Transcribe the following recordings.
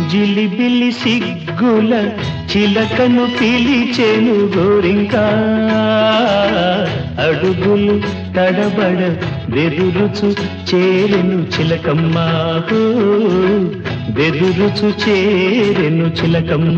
జిలిబిలి సిగ్గుల చిలకను పిలిచెను గోరింకా అడుగులు తడబడ బెదురుచు చేరెను చిలకమ్మ బెదురుచు చేరెను చిలకమ్మ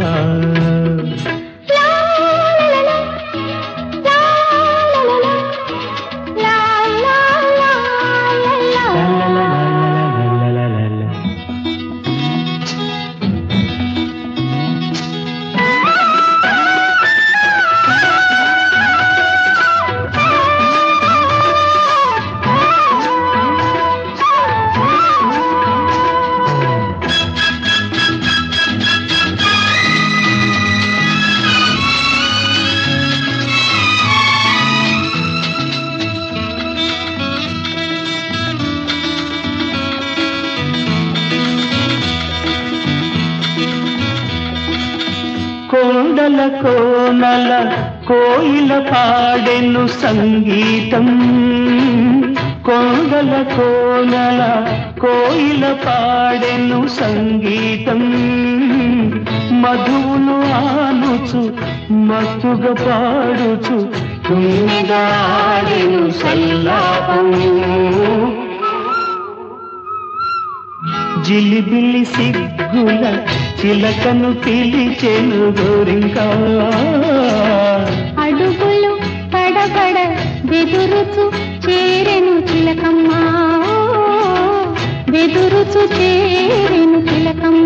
కోడల కోనల కోయిల పాడెను సంగీతం కోడల కోనల కోయిల పాడెను సంగీతం మధువును ఆనుచు మత్తుగా పాడుచు తుమ్మిదాడెను సల్లాపం జిలిబిలి సిగ్గుల చిలకను పిలిచెను గోరింకా అడుగులు పడబడ బెదురుచు చేరెను చిలకమ్మ బెదురుచు చేరెను చిలకమ్మ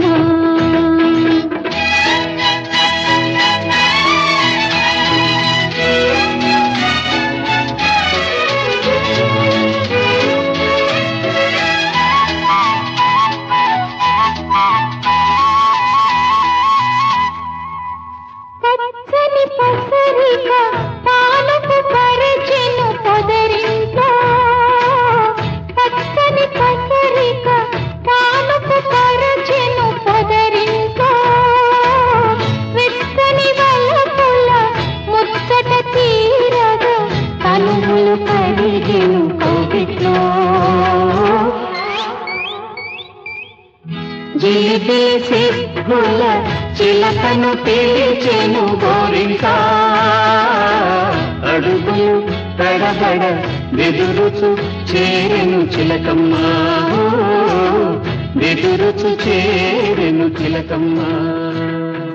జిలిబిలి సిగ్గుల చిలకను పిలిచెను గోరింకా అడుగులు తడబడ బెదురుచు చేరెను చిలకమ్మ బెదురుచు చేరెను చిలకమ్మ